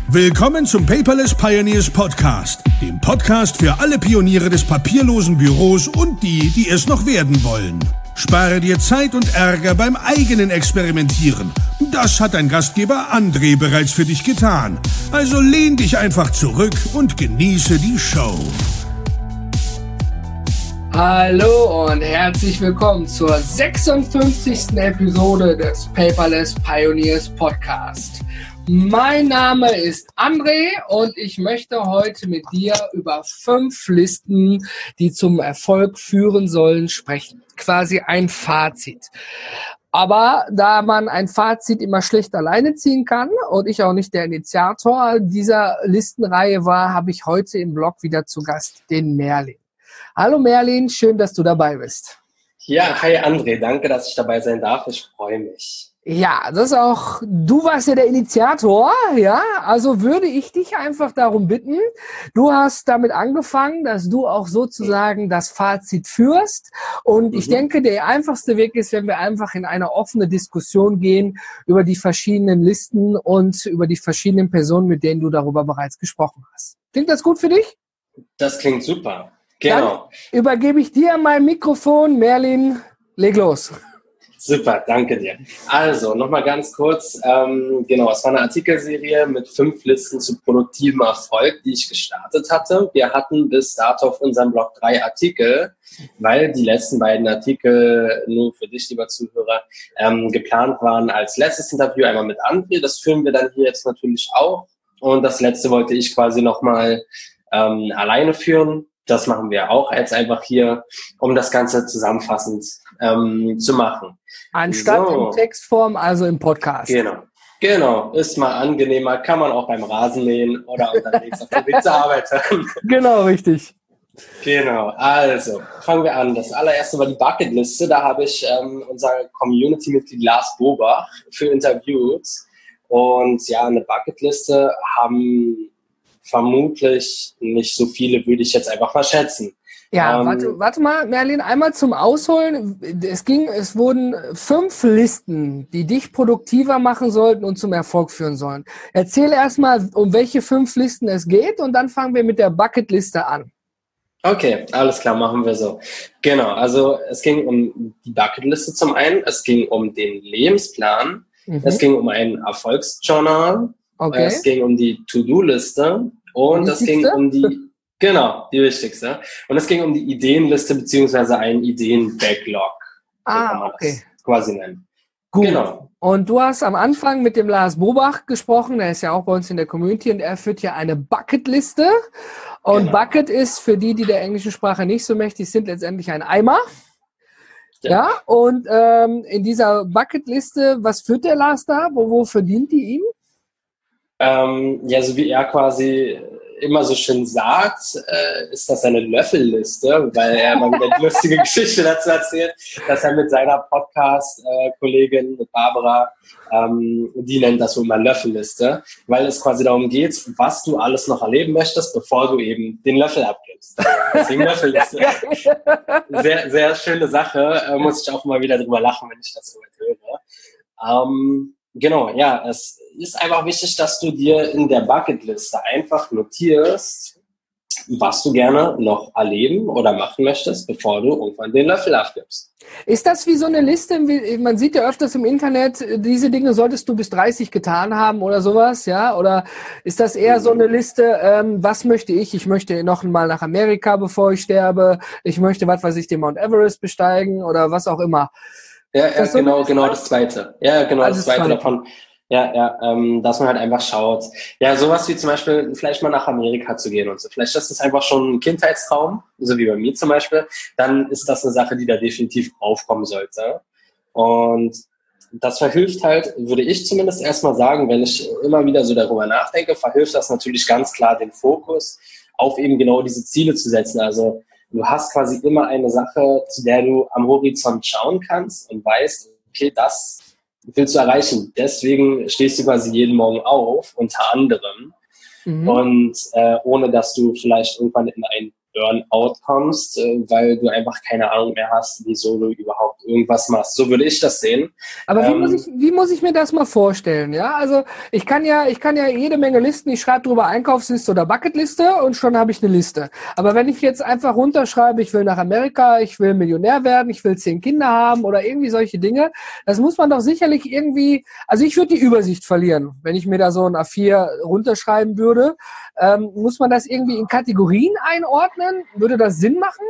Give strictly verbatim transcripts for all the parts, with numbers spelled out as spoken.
Willkommen zum Paperless Pioneers Podcast, dem Podcast für alle Pioniere des papierlosen Büros und die, die es noch werden wollen. Spare dir Zeit und Ärger beim eigenen Experimentieren. Das hat dein Gastgeber André bereits für dich getan. Also lehn dich einfach zurück und genieße die Show. Hallo und herzlich willkommen zur sechsundfünfzigsten Episode des Paperless Pioneers Podcast. Mein Name ist André und ich möchte heute mit dir über fünf Listen, die zum Erfolg führen sollen, sprechen. Quasi ein Fazit. Aber da man ein Fazit immer schlecht alleine ziehen kann und ich auch nicht der Initiator dieser Listenreihe war, habe ich heute im Blog wieder zu Gast den Merlin. Hallo Merlin, schön, dass du dabei bist. Ja, hi André, danke, dass ich dabei sein darf. Ich freue mich. Ja, das ist auch, du warst ja der Initiator, ja, also würde ich dich einfach darum bitten, du hast damit angefangen, dass du auch sozusagen das Fazit führst und mhm. ich denke, der einfachste Weg ist, wenn wir einfach in eine offene Diskussion gehen über die verschiedenen Listen und über die verschiedenen Personen, mit denen du darüber bereits gesprochen hast. Klingt das gut für dich? Das klingt super, genau. Dann übergebe ich dir mein Mikrofon, Merlin, leg los. Super, danke dir. Also, nochmal ganz kurz, ähm, genau, es war eine Artikelserie mit fünf Listen zu produktivem Erfolg, die ich gestartet hatte. Wir hatten bis dato auf unserem Blog drei Artikel, weil die letzten beiden Artikel, nur für dich, lieber Zuhörer, ähm, geplant waren als letztes Interview, einmal mit André, das führen wir dann hier jetzt natürlich auch. Und das letzte wollte ich quasi nochmal ähm, alleine führen. Das machen wir auch jetzt einfach hier, um das Ganze zusammenfassend ähm, zu machen. Anstatt so. In Textform, also im Podcast. Genau, genau. Ist mal angenehmer, kann man auch beim Rasenmähen oder unterwegs auf der Weg zur Arbeit hören. Genau, richtig. Genau, also fangen wir an. Das allererste war die Bucketliste. Da habe ich ähm, unser Community-Mitglied Lars Bobach für interviewt. Und ja, eine Bucketliste haben vermutlich nicht so viele, würde ich jetzt einfach mal schätzen. Ja, ähm, warte, warte mal, Merlin, einmal zum Ausholen. Es ging, es wurden fünf Listen, die dich produktiver machen sollten und zum Erfolg führen sollen. Erzähl erstmal, um welche fünf Listen es geht und dann fangen wir mit der Bucketliste an. Okay, alles klar, machen wir so. Genau, also es ging um die Bucketliste zum einen, es ging um den Lebensplan, mhm. es ging um ein Erfolgsjournal, okay. es ging um die To-Do-Liste und es ging um die Genau, die wichtigste. Und es ging um die Ideenliste beziehungsweise einen Ideen-Backlog. Ah, so kann man okay. das quasi nennen. Gut. Genau. Und du hast am Anfang mit dem Lars Bobach gesprochen, der ist ja auch bei uns in der Community und er führt ja eine Bucketliste. Und genau. Bucket ist, für die, die der englischen Sprache nicht so mächtig sind, letztendlich ein Eimer. Ja, ja und ähm, in dieser Bucketliste, was führt der Lars da? Wo, wo verdient die ihm? Ähm, ja, so wie er quasi immer so schön sagt, äh, ist das eine Löffelliste, weil er mal wieder eine lustige Geschichte dazu erzählt, dass er mit seiner Podcast-Kollegin, mit Barbara, ähm, die nennt das wohl mal Löffelliste, weil es quasi darum geht, was du alles noch erleben möchtest, bevor du eben den Löffel abgibst. Deswegen Löffelliste. Sehr, sehr schöne Sache, äh, muss ich auch mal wieder drüber lachen, wenn ich das so höre. Ähm, Genau, ja, es ist einfach wichtig, dass du dir in der Bucketliste einfach notierst, was du gerne noch erleben oder machen möchtest, bevor du irgendwann den Löffel abgibst. Ist das wie so eine Liste? Man sieht ja öfters im Internet, diese Dinge solltest du bis dreißig getan haben oder sowas, ja? Oder ist das eher so eine Liste, ähm, was möchte ich? Ich möchte noch mal nach Amerika, bevor ich sterbe. Ich möchte, was weiß ich, den Mount Everest besteigen oder was auch immer. Ja, ja so genau, genau das Zweite. Ja, genau also das Zweite Zweite. davon. Ja, ja, ähm, dass man halt einfach schaut. Ja, sowas wie zum Beispiel vielleicht mal nach Amerika zu gehen und so. Vielleicht ist das einfach schon ein Kindheitstraum, so wie bei mir zum Beispiel. Dann ist das eine Sache, die da definitiv aufkommen sollte. Und das verhilft halt, würde ich zumindest erstmal sagen, wenn ich immer wieder so darüber nachdenke, verhilft das natürlich ganz klar den Fokus auf eben genau diese Ziele zu setzen. Also du hast quasi immer eine Sache, zu der du am Horizont schauen kannst und weißt, okay, das willst du erreichen. Deswegen stehst du quasi jeden Morgen auf, unter anderem. Mhm. Und äh, ohne, dass du vielleicht irgendwann in ein Burnout kommst, äh, weil du einfach keine Ahnung mehr hast, wieso du überhaupt irgendwas machst. So würde ich das sehen. Aber wie, ähm, muss ich, wie muss ich mir das mal vorstellen? Ja, also ich kann ja, ich kann ja jede Menge Listen, ich schreibe drüber Einkaufsliste oder Bucketliste und schon habe ich eine Liste. Aber wenn ich jetzt einfach runterschreibe, ich will nach Amerika, ich will Millionär werden, ich will zehn Kinder haben oder irgendwie solche Dinge, das muss man doch sicherlich irgendwie, also ich würde die Übersicht verlieren, wenn ich mir da so ein A vier runterschreiben würde. Ähm, muss man das irgendwie in Kategorien einordnen? Würde das Sinn machen?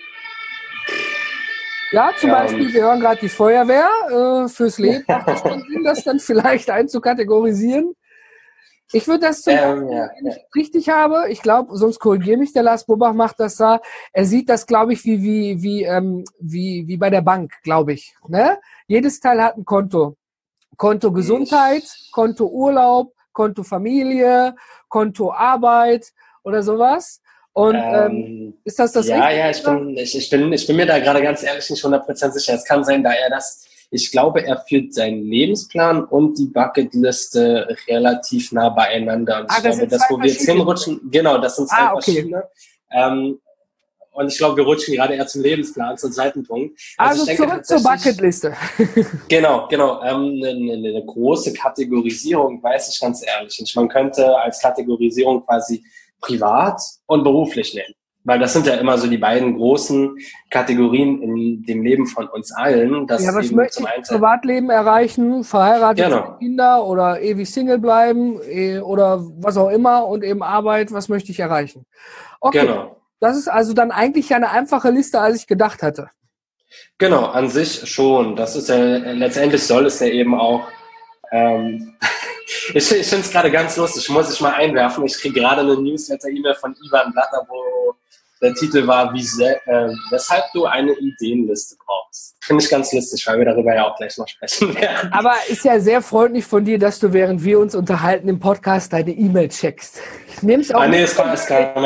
Ja, zum ähm, Beispiel, wir hören gerade die Feuerwehr. Äh, fürs Leben macht es schon Sinn, das dann vielleicht einzukategorisieren. Ich würde das zum ähm, Beispiel, ja, wenn ich ja. richtig habe, ich glaube, sonst korrigiere mich, der Lars Bobach macht das da. Er sieht das, glaube ich, wie, wie, wie, ähm, wie, wie bei der Bank, glaube ich. Ne? Jedes Teil hat ein Konto. Konto Gesundheit, Konto Urlaub, Konto Familie, Konto Arbeit oder sowas. Und ähm, Ähm, ist das das ja, Richtige? ja, ich bin, ich, ich, bin, ich bin mir da gerade ganz ehrlich nicht hundert Prozent sicher. Es kann sein, da er das, ich glaube, er führt seinen Lebensplan und die Bucketliste relativ nah beieinander. Und Ah, ich das glaube, sind das, zwei wo wir jetzt verschiedene. hinrutschen, genau, das sind zwei Ah, okay. verschiedene. Ähm, und ich glaube, wir rutschen gerade eher zum Lebensplan, zum zweiten Punkt. Also, Also, ich denke zurück zur Bucketliste. Genau, genau. Ähm, eine, eine, eine große Kategorisierung, weiß ich ganz ehrlich nicht. Man könnte als Kategorisierung quasi privat und beruflich nehmen. Weil das sind ja immer so die beiden großen Kategorien in dem Leben von uns allen. Das Ja, was eben möchte zum ich im einen, Privatleben erreichen? Verheiratet, genau, zwei Kinder oder ewig Single bleiben eh, oder was auch immer und eben Arbeit, was möchte ich erreichen? Okay, genau. das ist also dann eigentlich eine einfache Liste, als ich gedacht hatte. Genau, an sich schon. Das ist ja, letztendlich soll es ja eben auch, ähm, ich, ich finde es gerade ganz lustig, muss ich mal einwerfen. Ich kriege gerade eine Newsletter-E-Mail von Ivan Blatter, wo der Titel war, wie se- äh, weshalb du eine Ideenliste brauchst. Finde ich ganz lustig, weil wir darüber ja auch gleich noch sprechen werden. Aber ist ja sehr freundlich von dir, dass du, während wir uns unterhalten im Podcast, deine E-Mail checkst. Ich nehme es auch Ah, nee, nicht. es kam, es kam,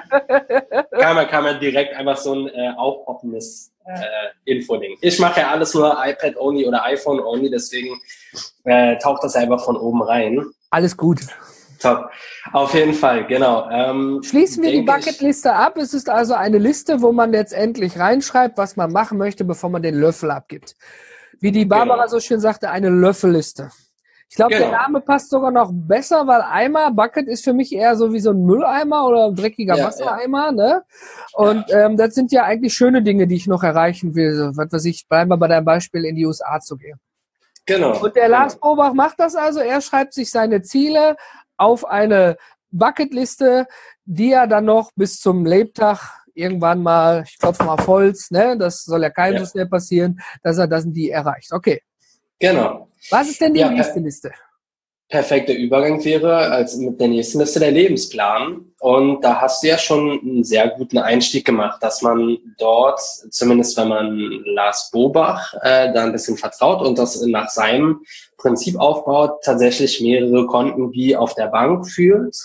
ja, kam, ja- kam ja direkt einfach so ein äh, aufpoppendes äh, Info-Ding. Ich mache ja alles nur iPad-only oder iPhone-only, deswegen äh, taucht das einfach von oben rein. Alles gut. Top. Auf jeden Fall, genau. Ähm, Schließen wir die denke ich- Bucketliste ab. Es ist also eine Liste, wo man letztendlich reinschreibt, was man machen möchte, bevor man den Löffel abgibt. Wie die Barbara Genau. so schön sagte, eine Löffelliste. Ich glaube, Genau. der Name passt sogar noch besser, weil Eimer, Bucket ist für mich eher so wie so ein Mülleimer oder ein dreckiger Ja, Wassereimer, ne? Und ähm, das sind ja eigentlich schöne Dinge, die ich noch erreichen will. So, was weiß ich, bleiben wir bei deinem Beispiel, in die U S A zu gehen. Genau. Und der genau. Lars Bobach macht das also. Er schreibt sich seine Ziele auf eine Bucketliste, die er dann noch bis zum Lebtag irgendwann mal, ich klopfe mal auf Holz, ne, das soll ja keinem Ja. so schnell passieren, dass er das die erreicht. Okay. Genau. Was ist denn die Ja, nächste per- Liste? Perfekter Übergang wäre als mit der nächsten Liste der Lebensplan. Und da hast du ja schon einen sehr guten Einstieg gemacht, dass man dort, zumindest wenn man Lars Bobach äh, da ein bisschen vertraut und das nach seinem Prinzip aufbaut, tatsächlich mehrere Konten wie auf der Bank führt.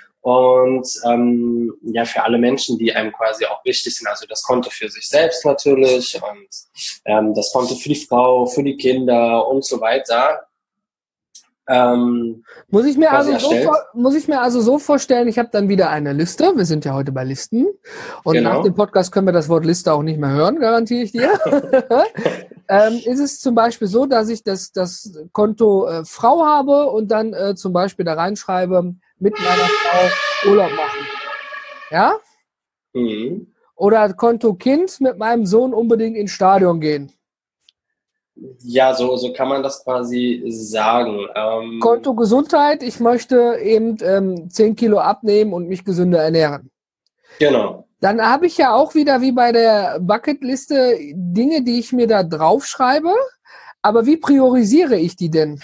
Und ähm, ja, für alle Menschen, die einem quasi auch wichtig sind, also das Konto für sich selbst natürlich und ähm, das Konto für die Frau, für die Kinder und so weiter. Ähm, Muss ich mir also quasi so erstellt. vor, muss ich mir also so vorstellen, ich habe dann wieder eine Liste. Wir sind ja heute bei Listen. Und Genau. nach dem Podcast können wir das Wort Liste auch nicht mehr hören, garantiere ich dir. ähm, ist es zum Beispiel so, dass ich das, das Konto äh, Frau habe und dann äh, zum Beispiel da reinschreibe, mit meiner Frau Urlaub machen. Ja? Mhm. Oder Konto Kind, mit meinem Sohn unbedingt ins Stadion gehen. Ja, so, so kann man das quasi sagen. Ähm, Konto Gesundheit, ich möchte eben ähm, zehn Kilo abnehmen und mich gesünder ernähren. Genau. Dann habe ich ja auch wieder wie bei der Bucketliste Dinge, die ich mir da draufschreibe. Aber wie priorisiere ich die denn?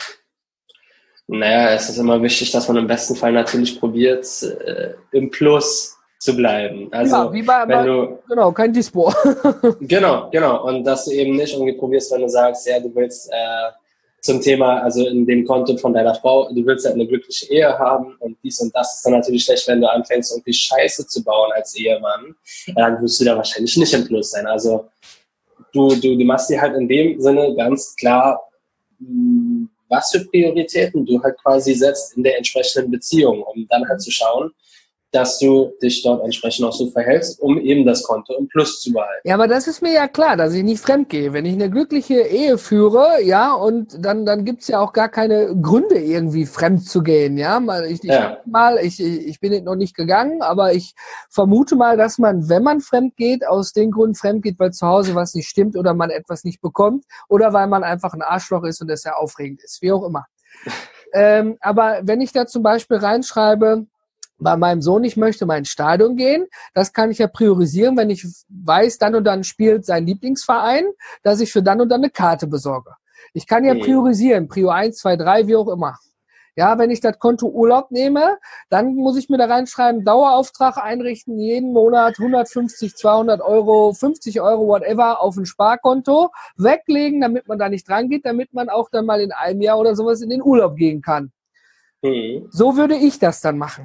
Naja, es ist immer wichtig, dass man im besten Fall natürlich probiert, äh, im Plus zu bleiben. Also, ja, wie bei, wenn bei du, genau, kein Dispo. genau, genau. Und dass du eben nicht irgendwie probierst, wenn du sagst, ja, du willst äh, zum Thema, also in dem Konto von deiner Frau, du willst halt eine glückliche Ehe haben und dies und das ist dann natürlich schlecht, wenn du anfängst, irgendwie Scheiße zu bauen als Ehemann, dann wirst du da wahrscheinlich nicht im Plus sein. Also du, du, du machst dir halt in dem Sinne ganz klar, mh, was für Prioritäten du halt quasi setzt in der entsprechenden Beziehung, um dann halt zu schauen, dass du dich dort entsprechend auch so verhältst, um eben das Konto im Plus zu behalten. Ja, aber das ist mir ja klar, dass ich nicht fremd gehe. Wenn ich eine glückliche Ehe führe, ja, und dann, dann gibt's ja auch gar keine Gründe, irgendwie fremd zu gehen, ja. Mal, ich, ich, Ja. mal, ich, ich bin noch nicht gegangen, aber ich vermute mal, dass man, wenn man fremd geht, aus den Gründen fremd geht, weil zu Hause was nicht stimmt oder man etwas nicht bekommt oder weil man einfach ein Arschloch ist und das ja aufregend ist, wie auch immer. ähm, aber wenn ich da zum Beispiel reinschreibe, bei meinem Sohn, ich möchte mal ins Stadion gehen, das kann ich ja priorisieren, wenn ich weiß, dann und dann spielt sein Lieblingsverein, dass ich für dann und dann eine Karte besorge. Ich kann ja priorisieren, Prio eins, zwei, drei, wie auch immer. Ja, wenn ich das Konto Urlaub nehme, dann muss ich mir da reinschreiben, Dauerauftrag einrichten, jeden Monat hundertfünfzig, zweihundert Euro, fünfzig Euro, whatever, auf ein Sparkonto, weglegen, damit man da nicht dran geht, damit man auch dann mal in einem Jahr oder sowas in den Urlaub gehen kann. Mhm. So würde ich das dann machen.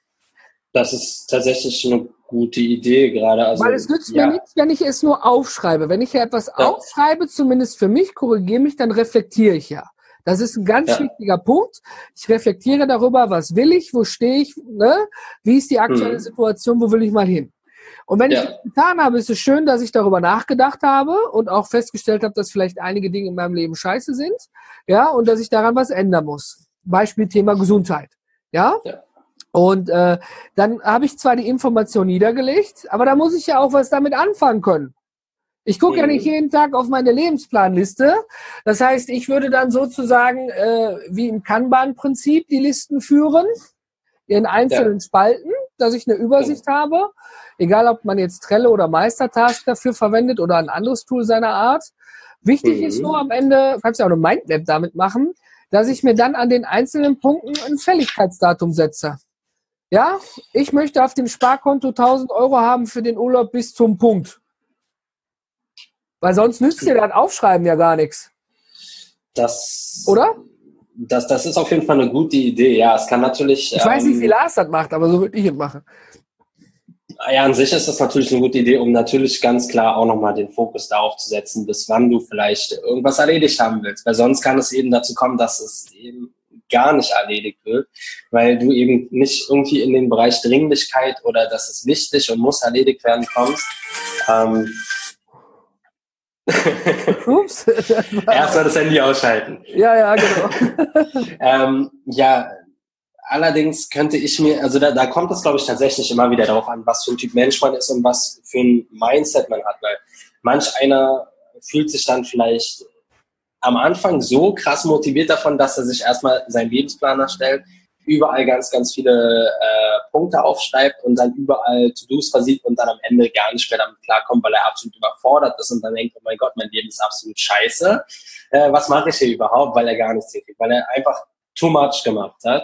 Das ist tatsächlich eine gute Idee gerade. Also, weil es nützt ja. mir nichts, wenn ich es nur aufschreibe. Wenn ich ja etwas ja. aufschreibe, zumindest für mich, korrigiere mich, dann reflektiere ich ja. Das ist ein ganz ja. wichtiger Punkt. Ich reflektiere darüber, was will ich, wo stehe ich, ne? Wie ist die aktuelle hm. Situation, wo will ich mal hin? Und wenn ja. ich das getan habe, ist es schön, dass ich darüber nachgedacht habe und auch festgestellt habe, dass vielleicht einige Dinge in meinem Leben scheiße sind, ja, und dass ich daran was ändern muss. Beispiel Thema Gesundheit, ja. ja. Und äh, dann habe ich zwar die Information niedergelegt, aber da muss ich ja auch was damit anfangen können. Ich gucke mhm. ja nicht jeden Tag auf meine Lebensplanliste. Das heißt, ich würde dann sozusagen äh, wie im Kanban-Prinzip die Listen führen, in einzelnen ja. Spalten, dass ich eine Übersicht mhm. habe. Egal, ob man jetzt Trello oder Meistertask dafür verwendet oder ein anderes Tool seiner Art. Wichtig mhm. ist nur am Ende, du kannst ja auch eine Mindmap damit machen, dass ich mir dann an den einzelnen Punkten ein Fälligkeitsdatum setze. Ja, ich möchte auf dem Sparkonto tausend Euro haben für den Urlaub bis zum Punkt. Weil sonst nützt dir das Aufschreiben ja gar nichts. Das, oder? Das, das ist auf jeden Fall eine gute Idee. Ja, es kann natürlich... Ich ähm, weiß nicht, wie Lars das macht, aber so würde ich es machen. Ja, an sich ist das natürlich eine gute Idee, um natürlich ganz klar auch nochmal den Fokus darauf zu setzen, bis wann du vielleicht irgendwas erledigt haben willst. Weil sonst kann es eben dazu kommen, dass es eben gar nicht erledigt wird, weil du eben nicht irgendwie in den Bereich Dringlichkeit oder dass es wichtig und muss erledigt werden kommst. Ähm Ups. Erstmal das Handy ausschalten. Ja, ja, genau. ähm, ja, allerdings könnte ich mir, also da, da kommt es, glaube ich, tatsächlich immer wieder darauf an, was für ein Typ Mensch man ist und was für ein Mindset man hat, weil manch einer fühlt sich dann vielleicht am Anfang so krass motiviert davon, dass er sich erstmal seinen Lebensplan erstellt, überall ganz, ganz viele äh, Punkte aufschreibt und dann überall To-Dos versieht und dann am Ende gar nicht mehr damit klarkommt, weil er absolut überfordert ist und dann denkt, oh mein Gott, mein Leben ist absolut scheiße. Äh, was mache ich hier überhaupt? Weil er gar nichts hinkriegt, weil er einfach too much gemacht hat.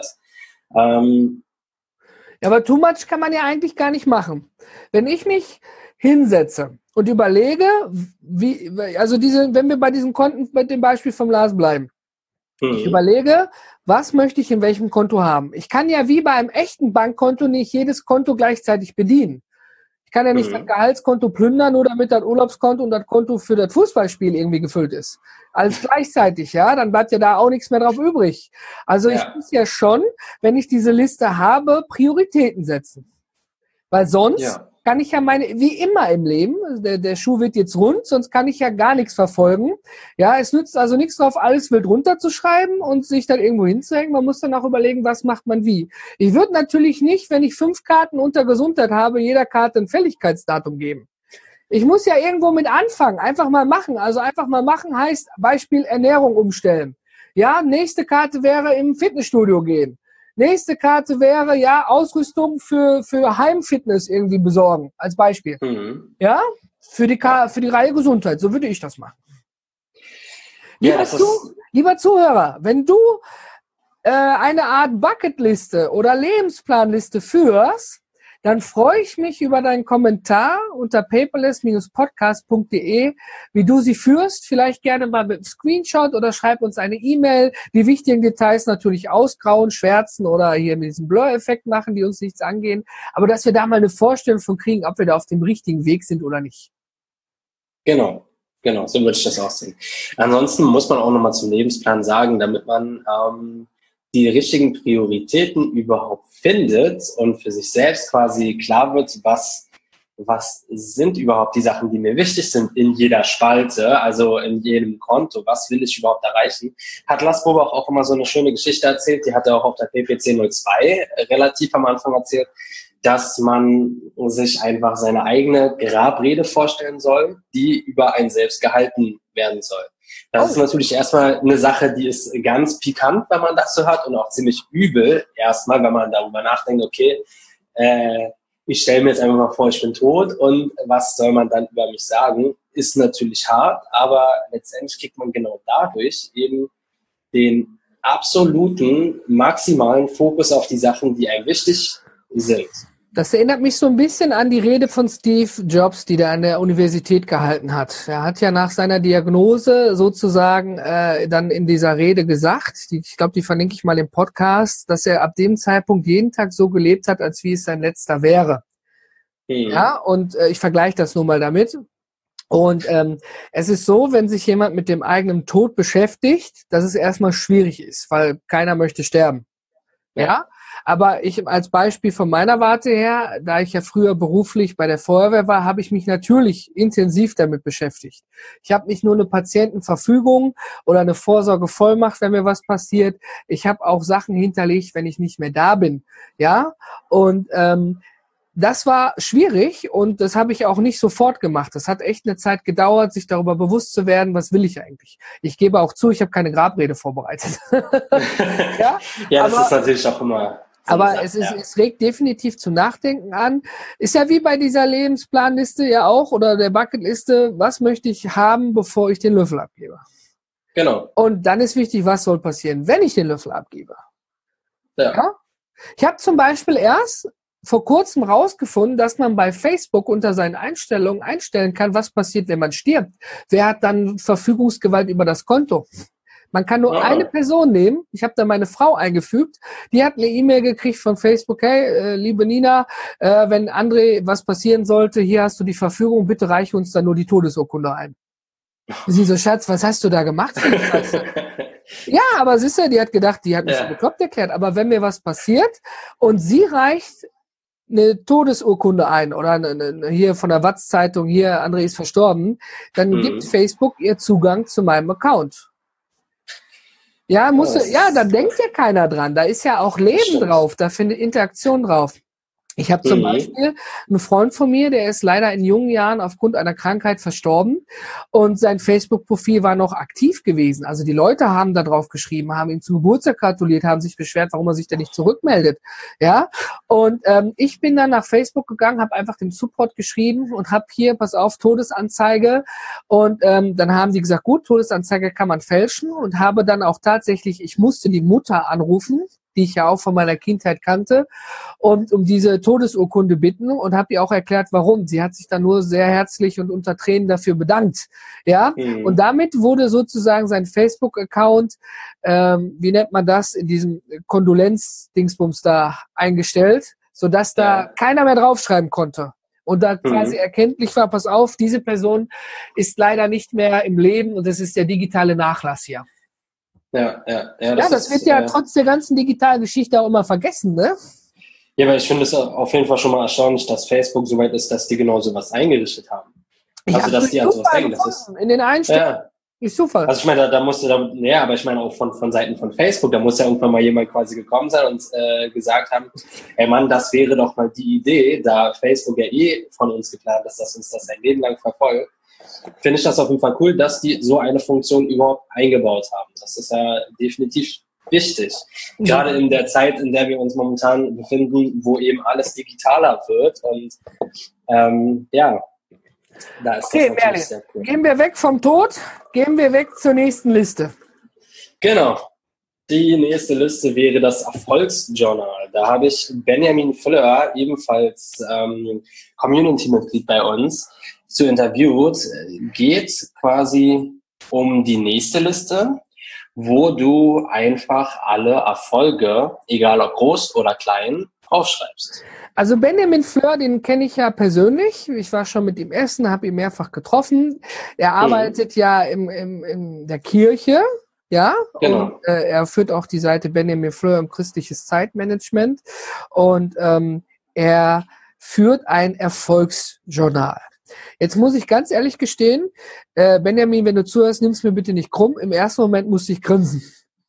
Ähm, ja, aber too much kann man ja eigentlich gar nicht machen. Wenn ich mich hinsetze und überlege, wie, also diese, wenn wir bei diesen Konten mit dem Beispiel vom Lars bleiben, mhm. ich überlege, was möchte ich in welchem Konto haben? Ich kann ja wie bei einem echten Bankkonto nicht jedes Konto gleichzeitig bedienen. Ich kann ja nicht mhm. das Gehaltskonto plündern, nur damit das Urlaubskonto und das Konto für das Fußballspiel irgendwie gefüllt ist. Alles gleichzeitig, ja, dann bleibt ja da auch nichts mehr drauf übrig. Also ja. ich muss ja schon, wenn ich diese Liste habe, Prioritäten setzen. Weil sonst ja. kann ich ja meine, wie immer im Leben, der, der Schuh wird jetzt rund, sonst kann ich ja gar nichts verfolgen. Ja, es nützt also nichts drauf, alles wild runterzuschreiben und sich dann irgendwo hinzuhängen. Man muss dann auch überlegen, was macht man wie. Ich würde natürlich nicht, wenn ich fünf Karten unter Gesundheit habe, jeder Karte ein Fälligkeitsdatum geben. Ich muss ja irgendwo mit anfangen, einfach mal machen. Also einfach mal machen heißt Beispiel Ernährung umstellen. Ja, nächste Karte wäre im Fitnessstudio gehen. Nächste Karte wäre, ja, Ausrüstung für, für Heimfitness irgendwie besorgen, als Beispiel. Mhm. Ja, für die, Ka- für die Reihe Gesundheit. So würde ich das machen. Lieber, ja, das zu, lieber Zuhörer, wenn du äh, eine Art Bucketliste oder Lebensplanliste führst, dann freue ich mich über deinen Kommentar unter paperless Bindestrich podcast Punkt de, wie du sie führst. Vielleicht gerne mal mit einem Screenshot oder schreib uns eine E-Mail. Die wichtigen Details natürlich ausgrauen, schwärzen oder hier diesen Blur-Effekt machen, die uns nichts angehen. Aber dass wir da mal eine Vorstellung von kriegen, ob wir da auf dem richtigen Weg sind oder nicht. Genau, genau, so würde ich das auch sehen. Ansonsten muss man auch nochmal zum Lebensplan sagen, damit man ähm, die richtigen Prioritäten überhaupt findet und für sich selbst quasi klar wird, was, was sind überhaupt die Sachen, die mir wichtig sind in jeder Spalte, also in jedem Konto, was will ich überhaupt erreichen, hat Lars Bobach auch immer so eine schöne Geschichte erzählt, die hat er auch auf der P P C null zwei relativ am Anfang erzählt, dass man sich einfach seine eigene Grabrede vorstellen soll, die über einen selbst gehalten werden soll. Das ist natürlich erstmal eine Sache, die ist ganz pikant, wenn man das so hat und auch ziemlich übel erstmal, wenn man darüber nachdenkt, okay, äh, ich stelle mir jetzt einfach mal vor, ich bin tot und was soll man dann über mich sagen, ist natürlich hart, aber letztendlich kriegt man genau dadurch eben den absoluten, maximalen Fokus auf die Sachen, die einem wichtig sind. Das erinnert mich so ein bisschen an die Rede von Steve Jobs, die der an der Universität gehalten hat. Er hat ja nach seiner Diagnose sozusagen äh, dann in dieser Rede gesagt, die, ich glaube, die verlinke ich mal im Podcast, dass er ab dem Zeitpunkt jeden Tag so gelebt hat, als wie es sein letzter wäre. Mhm. Ja, und äh, ich vergleiche das nur mal damit. Und ähm, es ist so, wenn sich jemand mit dem eigenen Tod beschäftigt, dass es erstmal schwierig ist, weil keiner möchte sterben. Ja. ja? Aber ich als Beispiel von meiner Warte her, da ich ja früher beruflich bei der Feuerwehr war, habe ich mich natürlich intensiv damit beschäftigt. Ich habe nicht nur eine Patientenverfügung oder eine Vorsorgevollmacht, wenn mir was passiert. Ich habe auch Sachen hinterlegt, wenn ich nicht mehr da bin. Ja, und ähm, das war schwierig und das habe ich auch nicht sofort gemacht. Das hat echt eine Zeit gedauert, sich darüber bewusst zu werden, was will ich eigentlich. Ich gebe auch zu, ich habe keine Grabrede vorbereitet. ja, ja, das aber, ist natürlich auch immer... Aber Sache, es, ist, ja. es regt definitiv zu Nachdenken an. Ist ja wie bei dieser Lebensplanliste ja auch oder der Bucketliste, was möchte ich haben, bevor ich den Löffel abgebe? Genau. Und dann ist wichtig, was soll passieren, wenn ich den Löffel abgebe? Ja. ja? Ich habe zum Beispiel erst vor kurzem rausgefunden, dass man bei Facebook unter seinen Einstellungen einstellen kann, was passiert, wenn man stirbt. Wer hat dann Verfügungsgewalt über das Konto? Man kann nur ja. eine Person nehmen. Ich habe da meine Frau eingefügt. Die hat eine E-Mail gekriegt von Facebook. Hey, äh, liebe Nina, äh, wenn André was passieren sollte, hier hast du die Verfügung. Bitte reiche uns dann nur die Todesurkunde ein. Sie so, Schatz, was hast du da gemacht? ja, aber siehst du, die hat gedacht, die hat mich ja. so bekloppt erklärt. Aber wenn mir was passiert und sie reicht eine Todesurkunde ein oder eine, eine, hier von der Watz-Zeitung, hier, André ist verstorben, dann mhm. gibt Facebook ihr Zugang zu meinem Account. Ja, muss, oh, ja, da denkt ja keiner dran. Da ist ja auch Leben drauf, da findet Interaktion drauf. Ich habe zum mhm. Beispiel einen Freund von mir, der ist leider in jungen Jahren aufgrund einer Krankheit verstorben und sein Facebook-Profil war noch aktiv gewesen. Also die Leute haben da drauf geschrieben, haben ihm zum Geburtstag gratuliert, haben sich beschwert, warum er sich denn nicht zurückmeldet. Ja, und ähm, ich bin dann nach Facebook gegangen, habe einfach dem Support geschrieben und habe hier, pass auf, Todesanzeige. Und ähm, dann haben die gesagt, gut, Todesanzeige kann man fälschen und habe dann auch tatsächlich, ich musste die Mutter anrufen, die ich ja auch von meiner Kindheit kannte, und um diese Todesurkunde bitten und habe ihr auch erklärt, warum. Sie hat sich dann nur sehr herzlich und unter Tränen dafür bedankt. Ja, mhm. und damit wurde sozusagen sein Facebook-Account, ähm, wie nennt man das, in diesem Kondolenz-Dingsbums da eingestellt, sodass da ja. keiner mehr draufschreiben konnte. Und da quasi mhm. erkenntlich war, pass auf, diese Person ist leider nicht mehr im Leben und das ist der digitale Nachlass hier. Ja, ja, ja. Das, ja, das ist, wird ja äh, trotz der ganzen digitalen Geschichte auch immer vergessen, ne? Ja, aber ich finde es auf jeden Fall schon mal erstaunlich, dass Facebook so weit ist, dass die genau sowas eingerichtet haben. Ich also, dass die an sowas denken. Das ist, in den Einstellungen. Ja. Ist Zufall. Also ich meine, da, da musste, da, ja, aber ich meine auch von, von Seiten von Facebook, da muss ja irgendwann mal jemand quasi gekommen sein und äh, gesagt haben, ey Mann, das wäre doch mal die Idee, da Facebook ja eh von uns geplant ist, dass uns das ein Leben lang verfolgt. Finde ich das auf jeden Fall cool, dass die so eine Funktion überhaupt eingebaut haben. Das ist ja definitiv wichtig. Mhm. Gerade in der Zeit, in der wir uns momentan befinden, wo eben alles digitaler wird. Und ähm, ja, da ist okay, das natürlich sehr cool. Gehen wir weg vom Tod, gehen wir weg zur nächsten Liste. Genau. Die nächste Liste wäre das Erfolgsjournal. Da habe ich Benjamin Fleur, ebenfalls ähm, Community-Mitglied bei uns, zu interviewt. Geht quasi um die nächste Liste, wo du einfach alle Erfolge, egal ob groß oder klein, aufschreibst. Also Benjamin Fleur, den kenne ich ja persönlich. Ich war schon mit ihm essen, habe ihn mehrfach getroffen. Er arbeitet mhm. ja im, im, in der Kirche. Ja, Genau. und äh, er führt auch die Seite Benjamin Fleur im christliches Zeitmanagement und ähm, er führt ein Erfolgsjournal. Jetzt muss ich ganz ehrlich gestehen, äh, Benjamin, wenn du zuhörst, nimm's mir bitte nicht krumm. Im ersten Moment musste ich grinsen.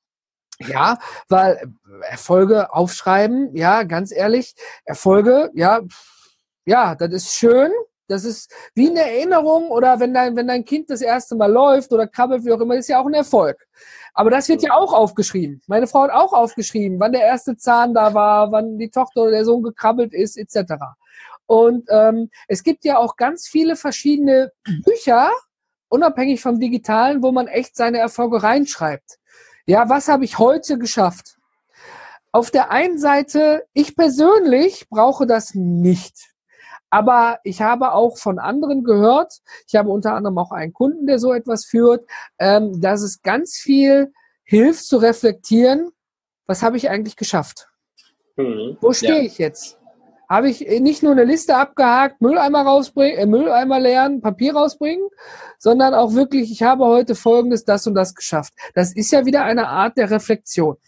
Ja, weil Erfolge aufschreiben, ja, ganz ehrlich, Erfolge, ja, ja, das ist schön. Das ist wie eine Erinnerung oder wenn dein, wenn dein Kind das erste Mal läuft oder krabbelt, wie auch immer, ist ja auch ein Erfolg. Aber das wird ja auch aufgeschrieben. Meine Frau hat auch aufgeschrieben, wann der erste Zahn da war, wann die Tochter oder der Sohn gekrabbelt ist, et cetera. Und ähm, es gibt ja auch ganz viele verschiedene Bücher, unabhängig vom Digitalen, wo man echt seine Erfolge reinschreibt. Ja, was habe ich heute geschafft? Auf der einen Seite, ich persönlich brauche das nicht. Aber ich habe auch von anderen gehört, ich habe unter anderem auch einen Kunden, der so etwas führt, ähm, dass es ganz viel hilft zu reflektieren, was habe ich eigentlich geschafft? Mhm. Wo stehe Ja. ich jetzt? Habe ich nicht nur eine Liste abgehakt, Mülleimer rausbringen, äh, Mülleimer leeren, Papier rausbringen, sondern auch wirklich, ich habe heute Folgendes, das und das geschafft. Das ist ja wieder eine Art der Reflexion.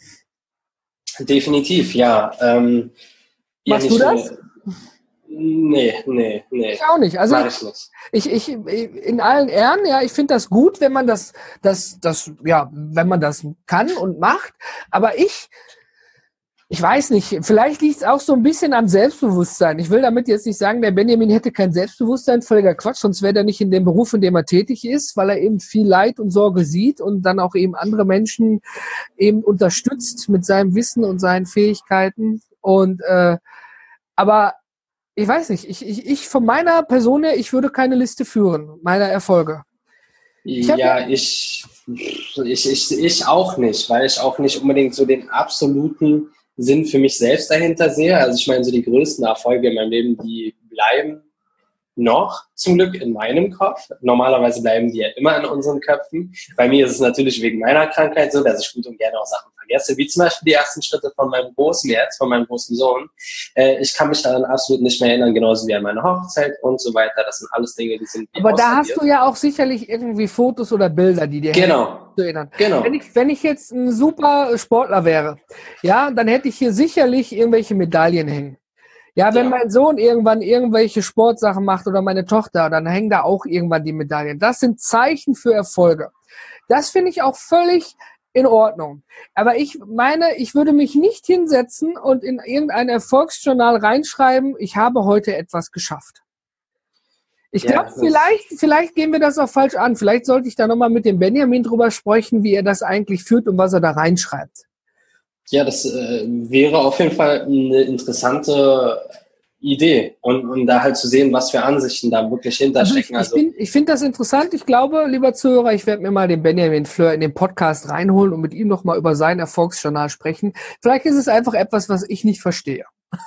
Definitiv, ja. Ähm, ja Machst nicht du das? Nur, nee, nee, nee. Ich auch nicht. Also Mach ich nicht. Ich, ich, in allen Ehren, ja, ich finde das gut, wenn man das, das, das, ja, wenn man das kann und macht. Aber ich, ich weiß nicht, vielleicht liegt es auch so ein bisschen am Selbstbewusstsein. Ich will damit jetzt nicht sagen, der Benjamin hätte kein Selbstbewusstsein, völliger Quatsch, sonst wäre er nicht in dem Beruf, in dem er tätig ist, weil er eben viel Leid und Sorge sieht und dann auch eben andere Menschen eben unterstützt mit seinem Wissen und seinen Fähigkeiten. Und äh, aber ich weiß nicht, ich, ich, ich von meiner Person her, ich würde keine Liste führen, meiner Erfolge. Ich Ja, ja ich, ich, ich, ich auch nicht, weil ich auch nicht unbedingt so den absoluten Sinn für mich selbst dahinter sehe. Also ich meine, so die größten Erfolge in meinem Leben, die bleiben noch zum Glück in meinem Kopf. Normalerweise bleiben die ja immer in unseren Köpfen. Bei mir ist es natürlich wegen meiner Krankheit so, dass ich gut und gerne auch Sachen vergesse, wie zum Beispiel die ersten Schritte von meinem Großen jetzt, von meinem großen Sohn. Äh, ich kann mich daran absolut nicht mehr erinnern, genauso wie an meine Hochzeit und so weiter. Das sind alles Dinge, die sind wie Aber da ausradiert. hast du ja auch sicherlich irgendwie Fotos oder Bilder, die dir Genau. zu erinnern. Genau. Wenn ich, wenn ich jetzt ein super Sportler wäre, ja, dann hätte ich hier sicherlich irgendwelche Medaillen hängen. Ja, wenn Ja. mein Sohn irgendwann irgendwelche Sportsachen macht oder meine Tochter, dann hängen da auch irgendwann die Medaillen. Das sind Zeichen für Erfolge. Das finde ich auch völlig in Ordnung. Aber ich meine, ich würde mich nicht hinsetzen und in irgendein Erfolgsjournal reinschreiben, ich habe heute etwas geschafft. Ich Ja, glaube, das- vielleicht, vielleicht gehen wir das auch falsch an. Vielleicht sollte ich da nochmal mit dem Benjamin drüber sprechen, wie er das eigentlich führt und was er da reinschreibt. Ja, das äh, wäre auf jeden Fall eine interessante Idee und, und da halt zu sehen, was für Ansichten da wirklich Also ich, hinterstecken. ich, Also, bin, ich finde das interessant. Ich glaube, lieber Zuhörer, ich werde mir mal den Benjamin Fleur in den Podcast reinholen und mit ihm nochmal über sein Erfolgsjournal sprechen. Vielleicht ist es einfach etwas, was ich nicht verstehe.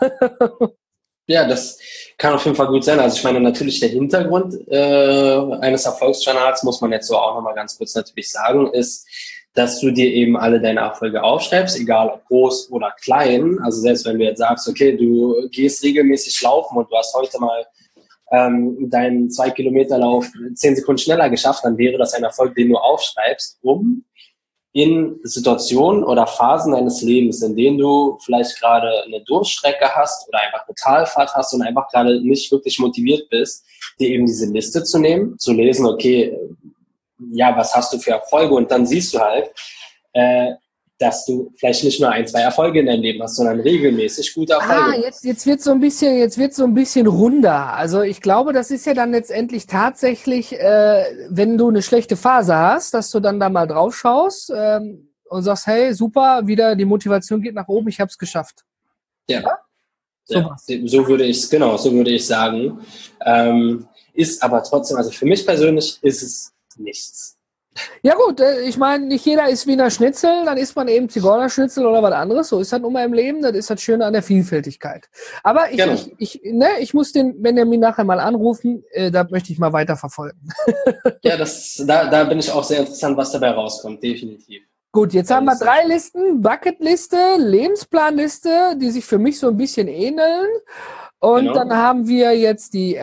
ja, das kann auf jeden Fall gut sein. Also ich meine, natürlich der Hintergrund äh, eines Erfolgsjournals, muss man jetzt so auch nochmal ganz kurz natürlich sagen, ist, dass du dir eben alle deine Erfolge aufschreibst, egal ob groß oder klein. Also selbst wenn du jetzt sagst, okay, du gehst regelmäßig laufen und du hast heute mal ähm, deinen zwei Kilometer Lauf zehn Sekunden schneller geschafft, dann wäre das ein Erfolg, den du aufschreibst, um in Situationen oder Phasen deines Lebens, in denen du vielleicht gerade eine Durststrecke hast oder einfach eine Talfahrt hast und einfach gerade nicht wirklich motiviert bist, dir eben diese Liste zu nehmen, zu lesen, okay, ja, was hast du für Erfolge? Und dann siehst du halt, äh, dass du vielleicht nicht nur ein, zwei Erfolge in deinem Leben hast, sondern regelmäßig gute Erfolge. Ah, jetzt, jetzt wird so ein bisschen, jetzt wird so ein bisschen runder. Also ich glaube, das ist ja dann letztendlich tatsächlich, äh, wenn du eine schlechte Phase hast, dass du dann da mal drauf schaust ähm, und sagst, hey, super, wieder die Motivation geht nach oben, ich habe es geschafft. Ja, Ja? ja, So so würde ich genau, so würde ich sagen. Ähm, ist aber trotzdem, also für mich persönlich ist es nichts. Ja gut, äh, ich meine, nicht jeder isst Wiener Schnitzel, dann isst man eben Zigeunerschnitzel oder was anderes. So ist das nun mal im Leben, das ist das Schöne an der Vielfältigkeit. Aber ich, Genau. ich, ich, ne, ich muss den Benjamin nachher mal anrufen, äh, da möchte ich mal weiter verfolgen. Ja, das, da, da bin ich auch sehr interessant, was dabei rauskommt, definitiv. Gut, jetzt Ja, haben wir das ist drei sehr Listen, Bucketliste, Lebensplanliste, die sich für mich so ein bisschen ähneln. Und Genau. dann haben wir jetzt die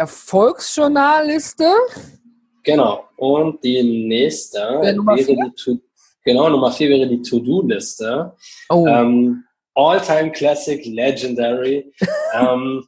Erfolgsjournalliste. Genau. Und die nächste Wer Nummer wäre vier? die To- Genau, Nummer vier wäre die To-Do-Liste. Oh. Ähm, All-Time Classic, Legendary ähm,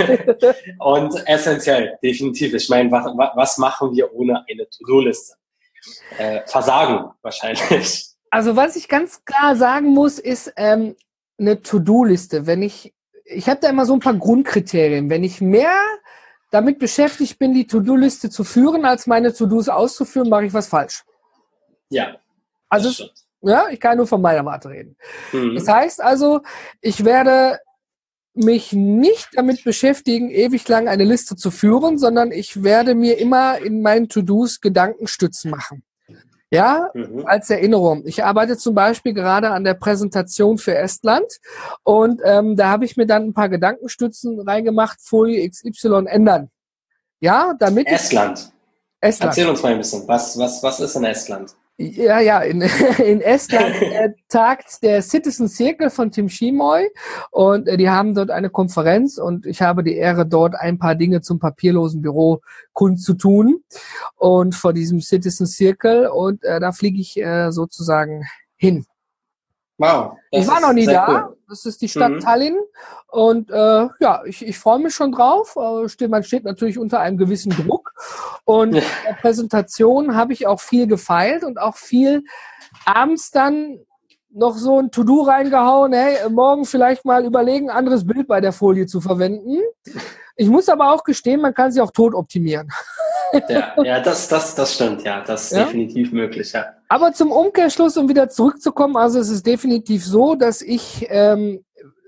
und essentiell, definitiv. Ich meine, was, was machen wir ohne eine To-Do-Liste? Äh, Versagen wahrscheinlich. Also was ich ganz klar sagen muss, ist ähm, eine To-Do-Liste. Wenn ich, ich habe da immer so ein paar Grundkriterien. Wenn ich mehr damit beschäftigt bin, die To-Do-Liste zu führen, als meine To-Dos auszuführen, mache ich was falsch. Ja. Also stimmt. Ja, ich kann nur von meiner Warte reden. Mhm. Das heißt also, ich werde mich nicht damit beschäftigen, ewig lang eine Liste zu führen, sondern ich werde mir immer in meinen To-Dos Gedankenstützen machen. Ja, Mhm. als Erinnerung. Ich arbeite zum Beispiel gerade an der Präsentation für Estland und ähm, da habe ich mir dann ein paar Gedankenstützen reingemacht, Folie X Y ändern. Ja, damit Estland. Estland. Erzähl uns mal ein bisschen, was, was, was ist in Estland? Ja, ja, in, in Estland äh, tagt der Citizen Circle von Tim Schimoy und äh, die haben dort eine Konferenz und ich habe die Ehre, dort ein paar Dinge zum papierlosen Büro kundzutun und vor diesem Citizen Circle und äh, da fliege ich äh, sozusagen hin. Wow. Ich war noch nie da. Cool. Das ist die Stadt Mhm. Tallinn. Und äh, ja, ich, ich freue mich schon drauf. Äh, steht, man steht natürlich unter einem gewissen Druck. Und in der Präsentation habe ich auch viel gefeilt und auch viel abends dann noch so ein To-Do reingehauen. Hey, morgen vielleicht mal überlegen, ein anderes Bild bei der Folie zu verwenden. Ich muss aber auch gestehen, man kann sie auch tot optimieren. Ja, ja das, das, das stimmt, ja. Das ist Ja? definitiv möglich, ja. Aber zum Umkehrschluss, um wieder zurückzukommen, also es ist definitiv so, dass ich ähm,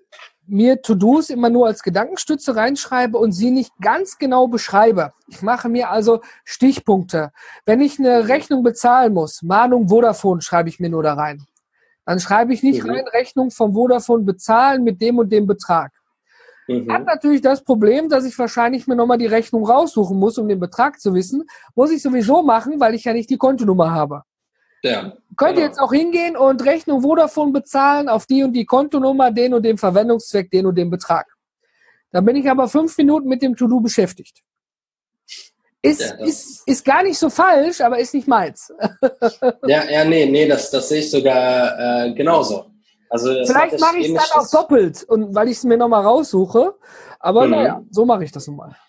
mir To-Dos immer nur als Gedankenstütze reinschreibe und sie nicht ganz genau beschreibe. Ich mache mir also Stichpunkte. Wenn ich eine Rechnung bezahlen muss, Mahnung Vodafone, schreibe ich mir nur da rein. Dann schreibe ich nicht Mhm. rein, Rechnung vom Vodafone bezahlen mit dem und dem Betrag. Mhm. Hat natürlich das Problem, dass ich wahrscheinlich mir nochmal die Rechnung raussuchen muss, um den Betrag zu wissen. Muss ich sowieso machen, weil ich ja nicht die Kontonummer habe. Ja, Könnt ihr genau. jetzt auch hingehen und Rechnung Vodafone bezahlen auf die und die Kontonummer, den und den Verwendungszweck, den und den Betrag. Dann bin ich aber fünf Minuten mit dem To-Do beschäftigt. Ist, Ja, das- ist, ist gar nicht so falsch, aber ist nicht meins. Ja, ja, nee, nee, das, das sehe ich sogar äh, genauso. Also das Vielleicht mache ich es dann auch doppelt, und weil ich es mir nochmal raussuche. Aber Mhm. naja, so mache ich das nun mal.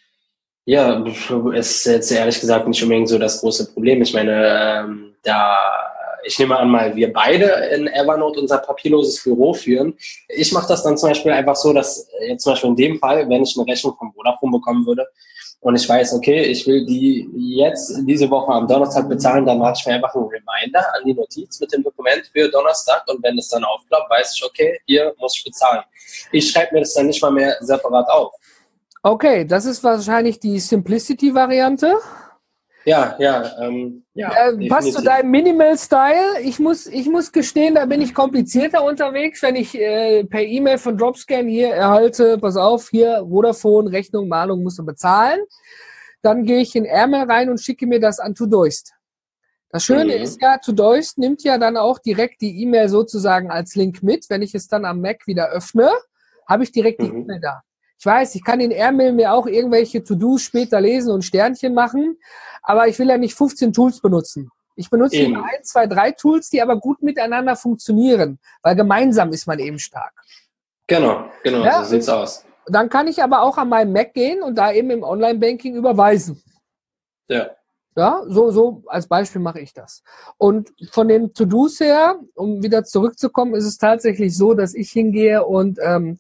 Ja, ist jetzt ehrlich gesagt nicht unbedingt so das große Problem. Ich meine, ähm, da, ich nehme an mal, wir beide in Evernote unser papierloses Büro führen. Ich mache das dann zum Beispiel einfach so, dass jetzt zum Beispiel in dem Fall, wenn ich eine Rechnung vom Vodafone bekommen würde und ich weiß, okay, ich will die jetzt diese Woche am Donnerstag bezahlen, dann mache ich mir einfach einen Reminder an die Notiz mit dem Dokument für Donnerstag und wenn es dann aufploppt, weiß ich, okay, hier muss ich bezahlen. Ich schreibe mir das dann nicht mal mehr separat auf. Okay, das ist wahrscheinlich die Simplicity-Variante. Ja, ja, ähm, ja. Äh, passt zu deinem Minimal-Style. Ich muss, ich muss gestehen, da bin ich komplizierter unterwegs, wenn ich äh, per E-Mail von Dropscan hier erhalte, pass auf, hier Vodafone, Rechnung, Mahnung musst du bezahlen. Dann gehe ich in Airmail rein und schicke mir das an Todoist. Das Schöne Mhm. ist ja, Todoist nimmt ja dann auch direkt die E-Mail sozusagen als Link mit. Wenn ich es dann am Mac wieder öffne, habe ich direkt die Mhm. E-Mail da. Ich weiß, ich kann in Airmail mir auch irgendwelche To-Dos später lesen und Sternchen machen, aber ich will ja nicht fünfzehn Tools benutzen. Ich benutze Eben. lieber ein, zwei, drei Tools, die aber gut miteinander funktionieren, weil gemeinsam ist man eben stark. Genau, genau, Ja, so sieht's aus. Dann kann ich aber auch an meinem Mac gehen und da eben im Online-Banking überweisen. Ja. Ja, so, so als Beispiel mache ich das. Und von den To-Dos her, um wieder zurückzukommen, ist es tatsächlich so, dass ich hingehe und ähm,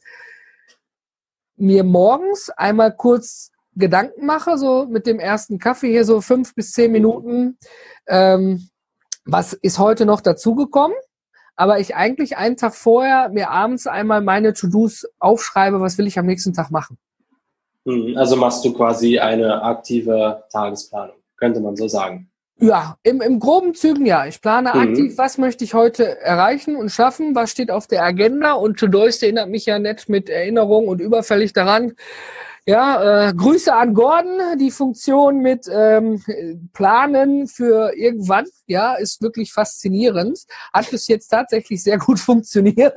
mir morgens einmal kurz Gedanken mache, so mit dem ersten Kaffee hier so fünf bis zehn Minuten. Ähm, was ist heute noch dazugekommen? Aber ich eigentlich einen Tag vorher mir abends einmal meine To-Dos aufschreibe, was will ich am nächsten Tag machen. Mhm. Also machst du quasi eine aktive Tagesplanung, könnte man so sagen. Ja, im, im groben Zügen ja. Ich plane Mhm. aktiv, was möchte ich heute erreichen und schaffen, was steht auf der Agenda, und Todoist erinnert mich ja nett mit Erinnerung und überfällig daran. Ja, äh, Grüße an Gordon. Die Funktion mit ähm, Planen für irgendwann, ja, ist wirklich faszinierend. Hat bis jetzt tatsächlich sehr gut funktioniert.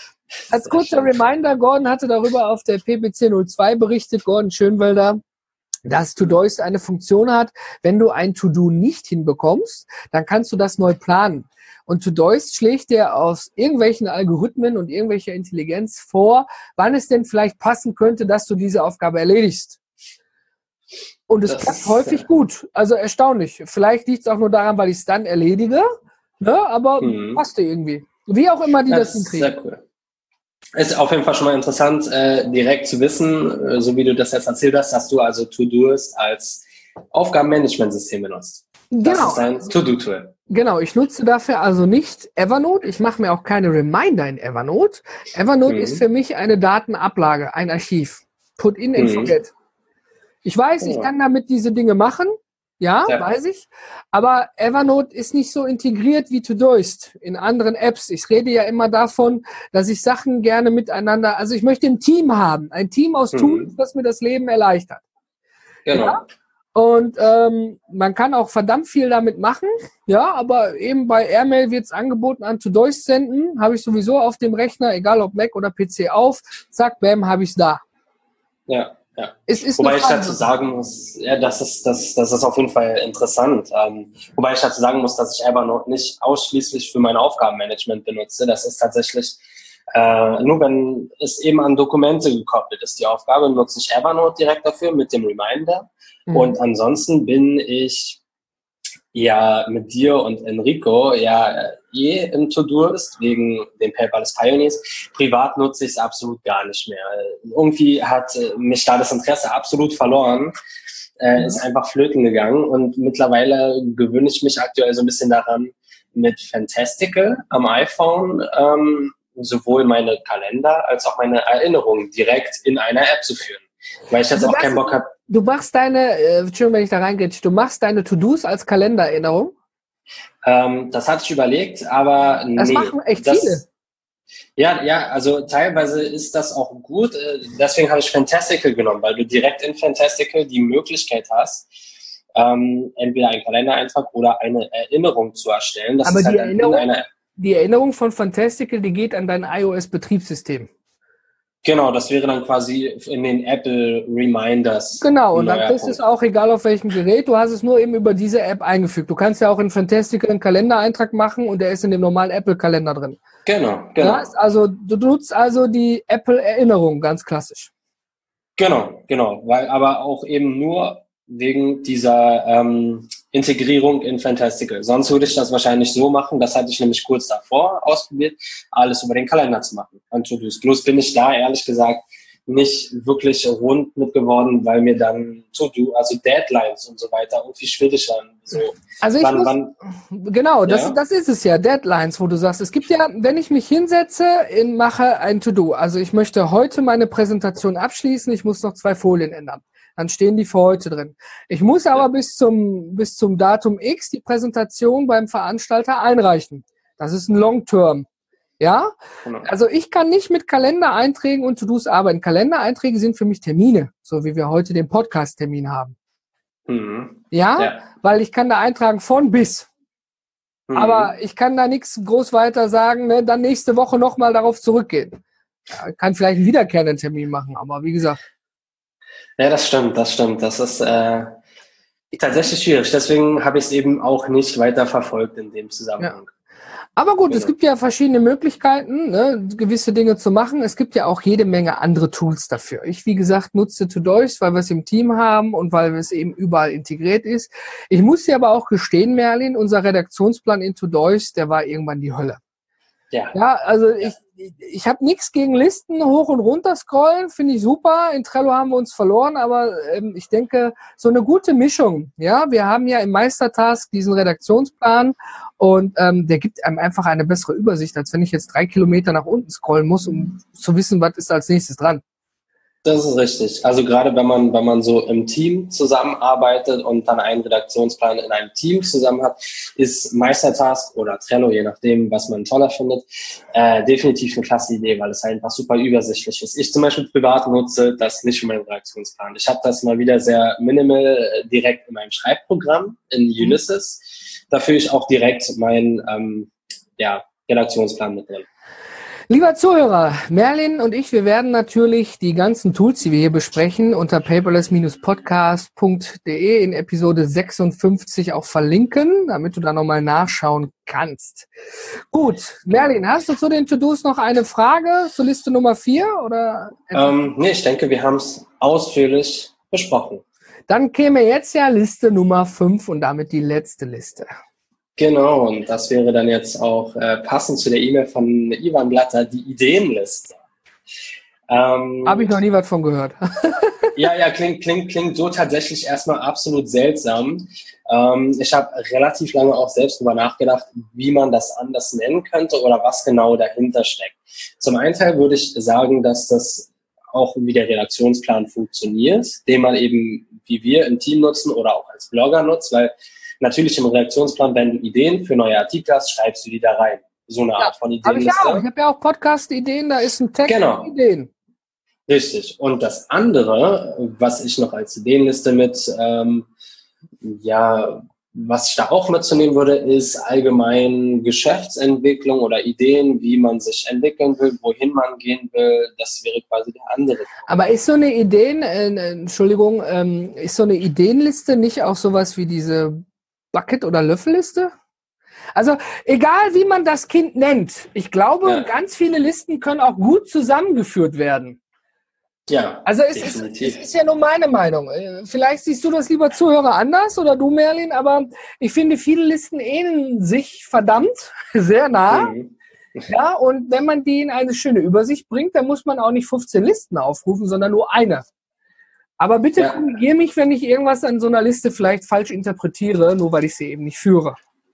Als kurzer Reminder, Gordon hatte darüber auf der P P C null zwei berichtet, Gordon Schönwelder. dass Todoist eine Funktion hat, wenn du ein To-Do nicht hinbekommst, dann kannst du das neu planen. Und Todoist schlägt dir aus irgendwelchen Algorithmen und irgendwelcher Intelligenz vor, wann es denn vielleicht passen könnte, dass du diese Aufgabe erledigst. Und es das klappt häufig gut, also erstaunlich. Vielleicht liegt es auch nur daran, weil ich es dann erledige, ne? Aber mhm. passt irgendwie. Wie auch immer die das, das hinkriegen. Sehr cool. Ist auf jeden Fall schon mal interessant, äh, direkt zu wissen, äh, so wie du das jetzt erzählt hast, dass du also Todoist als Aufgabenmanagementsystem benutzt. Genau. Das ist ein To-Do-Tool. Genau, ich nutze dafür also nicht Evernote. Ich mache mir auch keine Reminder in Evernote. Evernote mhm. ist für mich eine Datenablage, ein Archiv. Put in and mhm. forget. Ich weiß, ich kann damit diese Dinge machen. Ja, ja, weiß ich. Aber Evernote ist nicht so integriert wie Todoist in anderen Apps. Ich rede ja immer davon, dass ich Sachen gerne miteinander, also ich möchte ein Team haben. Ein Team aus mhm. Tools, das mir das Leben erleichtert. Genau. Ja? Und ähm, man kann auch verdammt viel damit machen, ja, aber eben bei Airmail wird es angeboten, an Todoist senden, habe ich sowieso auf dem Rechner, egal ob Mac oder P C auf, zack, bam, habe ich es da. Ja, ja. Es ist wobei ich dazu sagen muss, ja, das ist, das, das ist auf jeden Fall interessant. Ähm, wobei ich dazu sagen muss, dass ich Evernote nicht ausschließlich für mein Aufgabenmanagement benutze. Das ist tatsächlich Äh, nur wenn es eben an Dokumente gekoppelt ist, die Aufgabe, nutze ich Evernote direkt dafür mit dem Reminder. Mhm. Und ansonsten bin ich ja mit dir und Enrico ja eh im To-Doist wegen den Paperless Pioneers. Privat nutze ich es absolut gar nicht mehr. Irgendwie hat mich da das Interesse absolut verloren. Äh, mhm. Ist einfach flöten gegangen und mittlerweile gewöhne ich mich aktuell so ein bisschen daran, mit Fantastical am iPhone ähm, sowohl meine Kalender als auch meine Erinnerungen direkt in einer App zu führen. Weil ich jetzt also auch keinen Bock habe. Du machst deine, äh, Entschuldigung, wenn ich da reingehe, du machst deine To-Dos als Kalendererinnerung? Ähm, das hatte ich überlegt, aber nee. Das machen echt das, viele. Ja, ja, also teilweise ist das auch gut. Deswegen habe ich Fantastical genommen, weil du direkt in Fantastical die Möglichkeit hast, ähm, entweder einen Kalendereintrag oder eine Erinnerung zu erstellen. Das aber ist die halt Erinnerung, in einer App. Die Erinnerung von Fantastical, die geht an dein iOS-Betriebssystem. Genau, das wäre dann quasi in den Apple Reminders. Genau, und dann ist es auch egal auf welchem Gerät, du hast es nur eben über diese App eingefügt. Du kannst ja auch in Fantastical einen Kalendereintrag machen und der ist in dem normalen Apple-Kalender drin. Genau, genau. Das heißt also, du nutzt also die Apple-Erinnerung, ganz klassisch. Genau, genau, weil aber auch eben nur wegen dieser ähm, Integrierung in Fantastical. Sonst würde ich das wahrscheinlich so machen, das hatte ich nämlich kurz davor ausprobiert, alles über den Kalender zu machen an To-Dos. Bloß bin ich da ehrlich gesagt nicht wirklich rund mit geworden, weil mir dann To-Do, also Deadlines und so weiter irgendwie schwierig waren. So, also ich wann, muss, wann, genau, das, ja? das ist es ja, Deadlines, wo du sagst, es gibt ja, wenn ich mich hinsetze, in, mache ein To-Do, also ich möchte heute meine Präsentation abschließen, ich muss noch zwei Folien ändern. Dann stehen die für heute drin. Ich muss aber ja. bis zum, bis zum Datum X die Präsentation beim Veranstalter einreichen. Das ist ein Long-Term. Ja? Genau. Also ich kann nicht mit Kalendereinträgen und To-Dos arbeiten. Kalendereinträge sind für mich Termine, so wie wir heute den Podcast-Termin haben. Mhm. Ja? ja? Weil ich kann da eintragen von bis. Mhm. Aber ich kann da nichts groß weiter sagen, ne? Dann nächste Woche nochmal darauf zurückgehen. Ja, kann vielleicht einen wiederkehrenden Termin machen, aber wie gesagt. Ja, das stimmt, das stimmt. Das ist äh, tatsächlich schwierig. Deswegen habe ich es eben auch nicht weiter verfolgt in dem Zusammenhang. Ja. Aber gut, genau. Es gibt ja verschiedene Möglichkeiten, ne, gewisse Dinge zu machen. Es gibt ja auch jede Menge andere Tools dafür. Ich, wie gesagt, nutze Todoist, weil wir es im Team haben und weil es eben überall integriert ist. Ich muss dir aber auch gestehen, Merlin, unser Redaktionsplan in Todoist, der war irgendwann die Hölle. Ja, ja also ja. ich Ich habe nichts gegen Listen hoch und runter scrollen, finde ich super. In Trello haben wir uns verloren, aber ähm, ich denke, so eine gute Mischung. Ja, wir haben ja im Meistertask diesen Redaktionsplan und ähm, der gibt einem einfach eine bessere Übersicht, als wenn ich jetzt drei Kilometer nach unten scrollen muss, um zu wissen, was ist als nächstes dran. Das ist richtig. Also gerade wenn man, wenn man so im Team zusammenarbeitet und dann einen Redaktionsplan in einem Team zusammen hat, ist Meistertask oder Trello, je nachdem, was man toller findet, äh, definitiv eine klasse Idee, weil es einfach super übersichtlich ist. Ich zum Beispiel privat nutze das nicht für meinen Redaktionsplan. Ich habe das mal wieder sehr minimal direkt in meinem Schreibprogramm in Ulysses. Da führe ich auch direkt meinen ähm, ja, Redaktionsplan mit drin. Lieber Zuhörer, Merlin und ich, wir werden natürlich die ganzen Tools, die wir hier besprechen, unter paperless podcast punkt de in Episode sechsundfünfzig auch verlinken, damit du da nochmal nachschauen kannst. Gut, Merlin, hast du zu den To-Dos noch eine Frage zur Liste Nummer vier? Oder? Ähm, nee, ich denke, wir haben es ausführlich besprochen. Dann käme jetzt ja Liste Nummer fünf und damit die letzte Liste. Genau, und das wäre dann jetzt auch äh, passend zu der E-Mail von Ivan Blatter, die Ideenliste. Ähm, Habe ich noch nie was von gehört. ja, ja, klingt, klingt, klingt so tatsächlich erstmal absolut seltsam. Ähm, ich habe relativ lange auch selbst darüber nachgedacht, wie man das anders nennen könnte oder was genau dahinter steckt. Zum einen Teil würde ich sagen, dass das auch wie der Redaktionsplan funktioniert, den man eben, wie wir im Team nutzen oder auch als Blogger nutzt, weil natürlich im Redaktionsplan, wenn du Ideen für neue Artikel hast, schreibst du die da rein. So eine Art von Ideenliste. Hab ich auch. Ich habe ja auch Podcast-Ideen, da ist ein Text genau. mit Ideen. Richtig. Und das andere, was ich noch als Ideenliste mit, ähm, ja, was ich da auch mitzunehmen würde, ist allgemein Geschäftsentwicklung oder Ideen, wie man sich entwickeln will, wohin man gehen will. Das wäre quasi der andere. Aber ist so eine Ideen, äh, Entschuldigung, ähm, ist so eine Ideenliste nicht auch sowas wie diese Bucket- oder Löffelliste? Also egal, wie man das Kind nennt, ich glaube, ja. ganz viele Listen können auch gut zusammengeführt werden. Ja, also es ist, es ist ja nur meine Meinung. Vielleicht siehst du das, lieber Zuhörer, anders oder du, Merlin, aber ich finde, viele Listen ähneln sich verdammt sehr nah. Mhm. Ja, und wenn man die in eine schöne Übersicht bringt, dann muss man auch nicht fünfzehn Listen aufrufen, sondern nur eine. Aber bitte ja. korrigier mich, wenn ich irgendwas an so einer Liste vielleicht falsch interpretiere, nur weil ich sie eben nicht führe.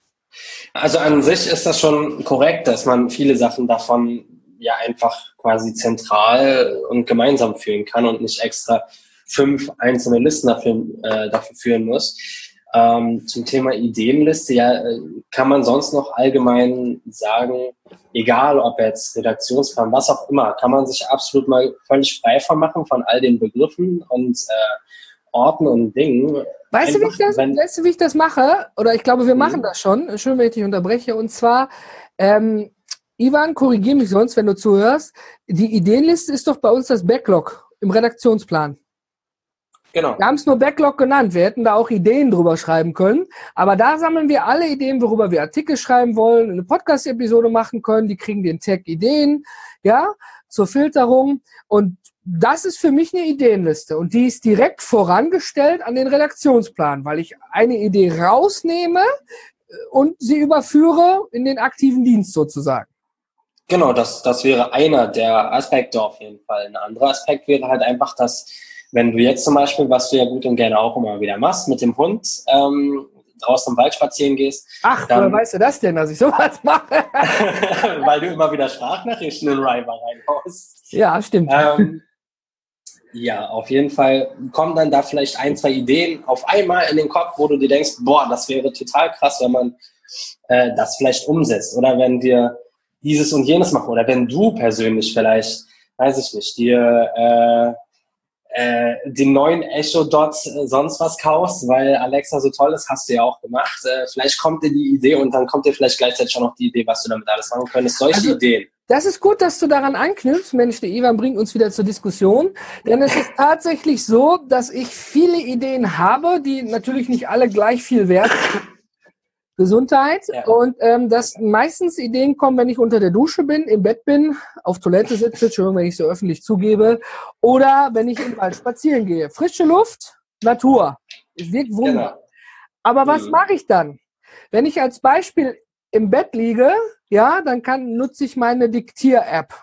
Also an sich ist das schon korrekt, dass man viele Sachen davon ja einfach quasi zentral und gemeinsam führen kann und nicht extra fünf einzelne Listen dafür, äh, dafür führen muss. Ähm, zum Thema Ideenliste, ja, kann man sonst noch allgemein sagen, egal ob jetzt Redaktionsplan, was auch immer, kann man sich absolut mal völlig frei von machen von all den Begriffen und äh, Orten und Dingen. Weißt du, wie ich das, wenn, weißt du, wie ich das mache? Oder ich glaube, wir machen das schon. Schön, wenn ich dich unterbreche. Und zwar, ähm, Ivan, korrigier mich sonst, wenn du zuhörst. Die Ideenliste ist doch bei uns das Backlog im Redaktionsplan. Genau. Wir haben es nur Backlog genannt. Wir hätten da auch Ideen drüber schreiben können. Aber da sammeln wir alle Ideen, worüber wir Artikel schreiben wollen, eine Podcast-Episode machen können. Die kriegen den Tag Ideen, ja, zur Filterung. Und das ist für mich eine Ideenliste. Und die ist direkt vorangestellt an den Redaktionsplan, weil ich eine Idee rausnehme und sie überführe in den aktiven Dienst sozusagen. Genau, das, das wäre einer der Aspekte auf jeden Fall. Ein anderer Aspekt wäre halt einfach, dass wenn du jetzt zum Beispiel, was du ja gut und gerne auch immer wieder machst, mit dem Hund ähm, draußen im Wald spazieren gehst. Ach, woher weißt du das denn, dass ich sowas mache? Weil du immer wieder Sprachnachrichten in Riva reinhaust. Ja, stimmt. Ähm, ja, auf jeden Fall kommen dann da vielleicht ein, zwei Ideen auf einmal in den Kopf, wo du dir denkst, boah, das wäre total krass, wenn man äh, das vielleicht umsetzt. Oder wenn wir dieses und jenes machen. Oder wenn du persönlich vielleicht, weiß ich nicht, dir äh, äh, den neuen Echo Dot äh, sonst was kaufst, weil Alexa so toll ist, hast du ja auch gemacht. Äh, vielleicht kommt dir die Idee und dann kommt dir vielleicht gleichzeitig schon noch die Idee, was du damit alles machen könntest. Solche also, Ideen. Das ist gut, dass du daran anknüpfst. Mensch, der Ivan bringt uns wieder zur Diskussion. Denn es ist tatsächlich so, dass ich viele Ideen habe, die natürlich nicht alle gleich viel wert sind. Gesundheit. Ja. Und ähm, dass meistens Ideen kommen, wenn ich unter der Dusche bin, im Bett bin, auf Toilette sitze, Entschuldigung, wenn ich so öffentlich zugebe, oder wenn ich im Wald spazieren gehe. Frische Luft, Natur. Es wirkt Wunder. Genau. Aber was mhm. mache ich dann? Wenn ich als Beispiel im Bett liege, ja, dann kann, nutze ich meine Diktier-App.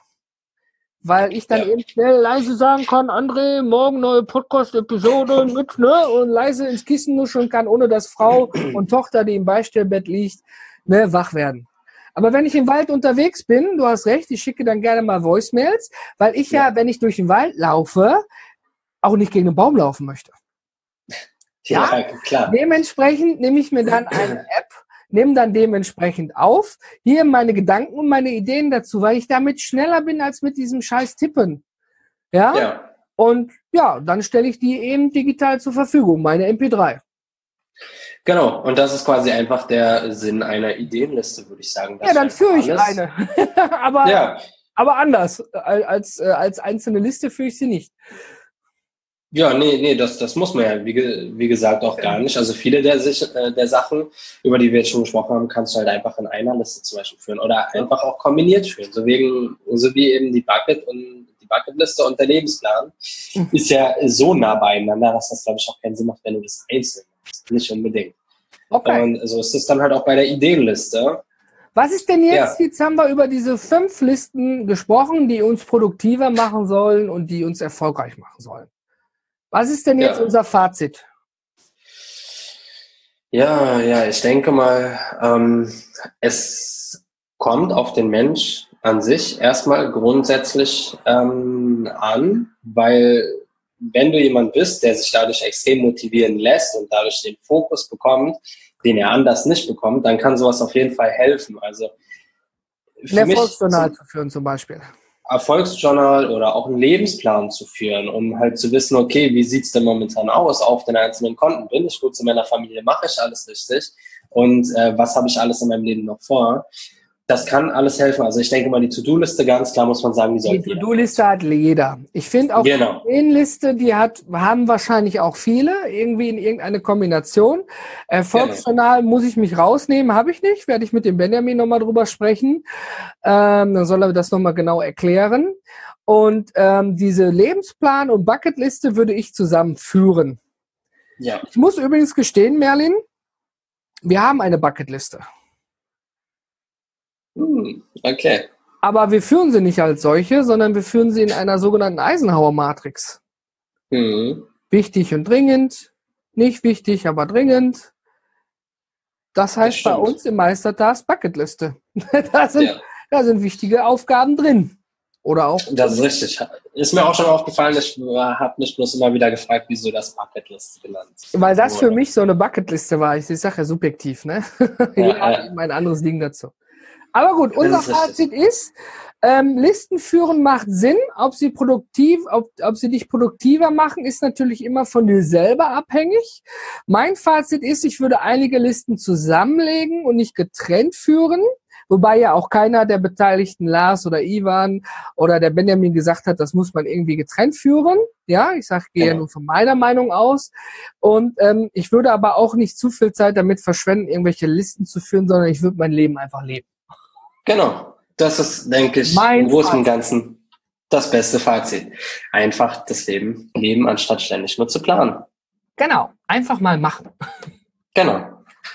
Weil ich dann ja. eben schnell leise sagen kann, André, morgen neue Podcast-Episode mit, ne, und leise ins Kissen nuscheln kann, ohne dass Frau und Tochter, die im Beistellbett liegt, ne, wach werden. Aber wenn ich im Wald unterwegs bin, du hast recht, ich schicke dann gerne mal Voicemails, weil ich ja, ja wenn ich durch den Wald laufe, auch nicht gegen einen Baum laufen möchte. Ja, ja klar. Dementsprechend nehme ich mir dann eine App, nehme dann dementsprechend auf, hier meine Gedanken und meine Ideen dazu, weil ich damit schneller bin als mit diesem scheiß Tippen. Ja? Ja. Und ja, dann stelle ich die eben digital zur Verfügung, meine M P drei. Genau, und das ist quasi einfach der Sinn einer Ideenliste, würde ich sagen. Ja, dann führe ich eine. aber, ja. Aber anders. Als, als einzelne Liste führe ich sie nicht. Ja, nee, nee, das, das muss man ja, wie, wie gesagt, auch gar nicht. Also viele der, der Sachen, über die wir jetzt schon gesprochen haben, kannst du halt einfach in einer Liste zum Beispiel führen oder einfach auch kombiniert führen. So, wegen, so wie eben die Bucket und die Bucketliste und der Lebensplan mhm. ist ja so nah beieinander, dass das, glaube ich, auch keinen Sinn macht, wenn du das einzeln machst. Nicht unbedingt. Okay. Und so ist es dann halt auch bei der Ideenliste. Was ist denn jetzt, ja. jetzt haben wir über diese fünf Listen gesprochen, die uns produktiver machen sollen und die uns erfolgreich machen sollen. Was ist denn jetzt ja. unser Fazit? Ja, ja, ich denke mal, ähm, es kommt auf den Mensch an sich erstmal grundsätzlich ähm, an, weil wenn du jemand bist, der sich dadurch extrem motivieren lässt und dadurch den Fokus bekommt, den er anders nicht bekommt, dann kann sowas auf jeden Fall helfen. Also ein Erfolgsjournal zu führen zum Beispiel. Erfolgsjournal oder auch einen Lebensplan zu führen, um halt zu wissen, okay, wie sieht's denn momentan aus auf den einzelnen Konten? Bin ich gut zu meiner Familie? Mache ich alles richtig? Und äh, was habe ich alles in meinem Leben noch vor? Das kann alles helfen. Also ich denke mal, die To-Do-Liste, ganz klar muss man sagen, die sollte Die To-Do-Liste hat jeder. Ich finde auch genau. die Liste, die hat, haben wahrscheinlich auch viele, irgendwie in irgendeine Kombination. Erfolgsjournal genau. muss ich mich rausnehmen, habe ich nicht. Werde ich mit dem Benjamin nochmal drüber sprechen. Ähm, dann soll er das nochmal genau erklären. Und ähm, diese Lebensplan- und Bucketliste würde ich zusammenführen. Ja. Ich muss übrigens gestehen, Merlin, wir haben eine Bucketliste. Okay. Aber wir führen sie nicht als solche, sondern wir führen sie in einer sogenannten Eisenhower-Matrix. Mhm. Wichtig und dringend, nicht wichtig, aber dringend. Das heißt das bei uns im Meistertask Bucketliste. da, sind, ja. da sind wichtige Aufgaben drin. Oder auch. Das ist richtig. Ist mir auch schon aufgefallen, ich habe mich bloß immer wieder gefragt, wieso das Bucketliste genannt ist. Weil das für mich so eine Bucketliste war. Ich sage ja subjektiv, ne? Ja, ja, ja. Ein anderes Ding dazu. Aber gut, unser ist Fazit ist, ähm, Listen führen macht Sinn. Ob sie produktiv, ob, ob sie dich produktiver machen, ist natürlich immer von dir selber abhängig. Mein Fazit ist, ich würde einige Listen zusammenlegen und nicht getrennt führen. Wobei ja auch keiner der Beteiligten, Lars oder Ivan oder der Benjamin, gesagt hat, das muss man irgendwie getrennt führen. Ja, ich sage, gehe ja nur von meiner Meinung aus. Und ähm, ich würde aber auch nicht zu viel Zeit damit verschwenden, irgendwelche Listen zu führen, sondern ich würde mein Leben einfach leben. Genau, das ist, denke ich, im Großen und Ganzen das beste Fazit. Einfach das Leben leben, anstatt ständig nur zu planen. Genau, einfach mal machen. Genau.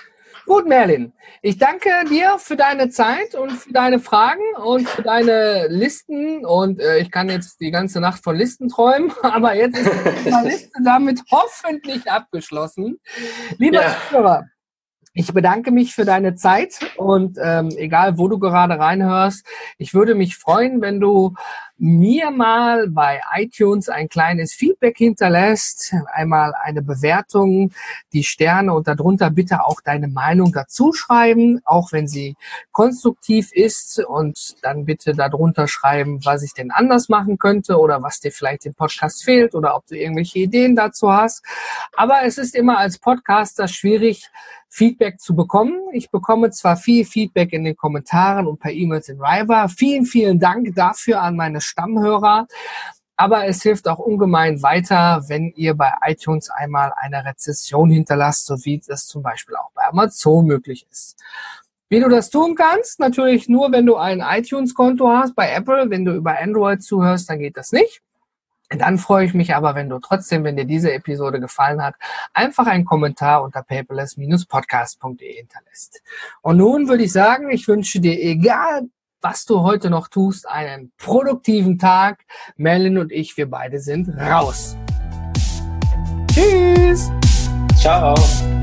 Gut, Merlin, ich danke dir für deine Zeit und für deine Fragen und für deine Listen. Und äh, ich kann jetzt die ganze Nacht von Listen träumen, aber jetzt ist die Liste damit hoffentlich abgeschlossen. Lieber ja. Zuhörer, ich bedanke mich für deine Zeit und ähm, egal, wo du gerade reinhörst, ich würde mich freuen, wenn du mir mal bei iTunes ein kleines Feedback hinterlässt, einmal eine Bewertung, die Sterne und darunter bitte auch deine Meinung dazu schreiben, auch wenn sie konstruktiv ist, und dann bitte darunter schreiben, was ich denn anders machen könnte oder was dir vielleicht im Podcast fehlt oder ob du irgendwelche Ideen dazu hast. Aber es ist immer als Podcaster schwierig, Feedback zu bekommen. Ich bekomme zwar viel Feedback in den Kommentaren und per E-Mails in Riva. Vielen, vielen Dank dafür an meine Stammhörer. Aber es hilft auch ungemein weiter, wenn ihr bei iTunes einmal eine Rezension hinterlasst, so wie das zum Beispiel auch bei Amazon möglich ist. Wie du das tun kannst, natürlich nur, wenn du ein iTunes-Konto hast bei Apple. Wenn du über Android zuhörst, dann geht das nicht. Dann freue ich mich aber, wenn du trotzdem, wenn dir diese Episode gefallen hat, einfach einen Kommentar unter paperless podcast punkt de hinterlässt. Und nun würde ich sagen, ich wünsche dir, egal was du heute noch tust, einen produktiven Tag. Merlin und ich, wir beide sind raus. Tschüss. Ciao.